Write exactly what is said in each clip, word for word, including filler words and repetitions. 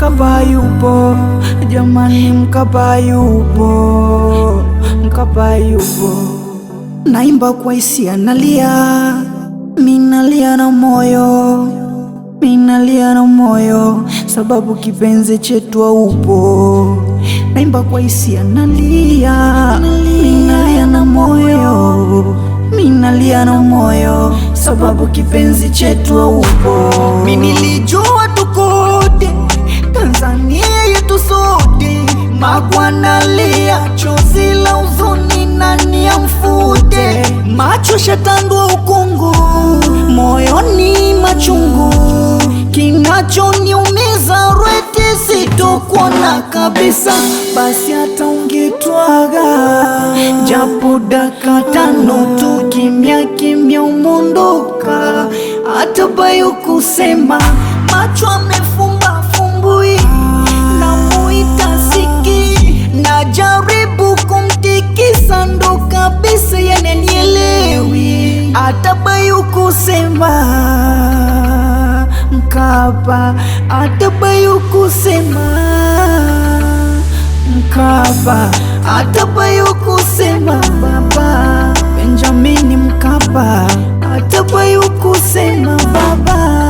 Mkapa yupo, jamani, Mkapa yupo, Mkapa yupo. Naimba kwa hisia, nalia, minalia na moyo, minalia na moyo, sababu kipenzi chetu haupo. Naimba kwa hisia, nalia, minalia na moyo, minalia na moyo, sababu kipenzi chetu haupo. Mimi nilijua tukote Tanzania yetu sote, Magwana lia, chozi la huzuni nani amfute? Macho shatandwa ukungu, moyoni machungu, kinachoniumiza rwete sitokuona kabisa. Basi hata ungetwaga japo dakika tano tu, kimya kimya umondoka, hata bayo kusema. Macho amefumba fumbui, namuita siki, najaribu kumtikisa ndo kabisa yananielewi, hata bayo kusema. Mkapa, hata bayo kusema. Mkapa, hata bayo kusema. Baba Benjamin Mkapa, hata bayo kusema. Baba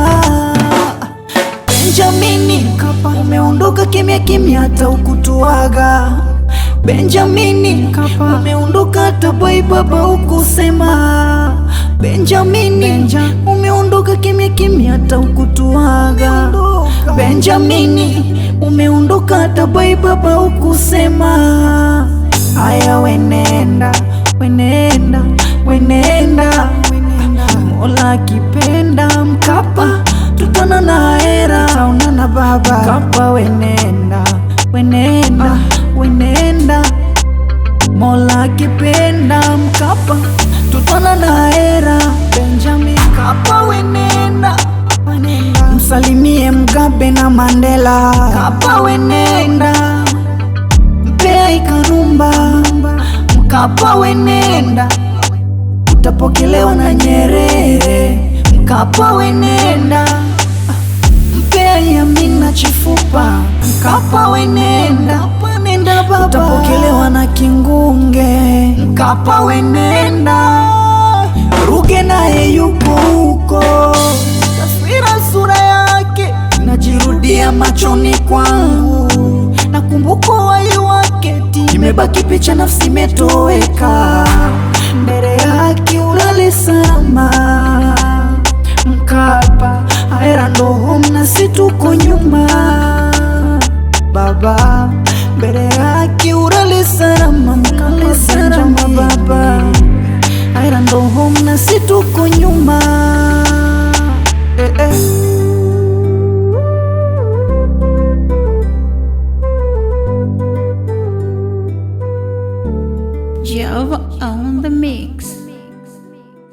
Benjamin Mkapa, umeondoka kimya kimya hata ukutuaga. Benjamin Mkapa, umeondoka hata bai baba ukusema. Benjamin, umeondoka kimya kimya hata ukutuaga. Benjamin, umeondoka hata bai baba ukusema. Aya, wenenda, wenenda, wenenda, Mola akipenda. Mkapa, tutana na hera, taonana baba. Mkapa, wenenda, wenenda, wenenda, Mola akipenda. Mkapa, tutana na hera. Benjamin Mkapa, wenenda, wenenda, msalimie Mugabe na Mandela. Mkapa, wenenda, mpea Ikarumba. Mkapa, wenenda, utapokelewa na Nyerere. Mkapa, wenenda, mpea Yamina Chifupa. Mkapa, wenenda, nenda baba, utapokelewa na Kingunge. Mkapa, wenenda, Ruge naye yuko huko, taswira sura yake najirudia machoni kwangu, nakumbuka wai wake, imebaki picha nafsi imetoweka, mbele yake ulale salama. Mkapa, hera ndo home na situko nyuma baba.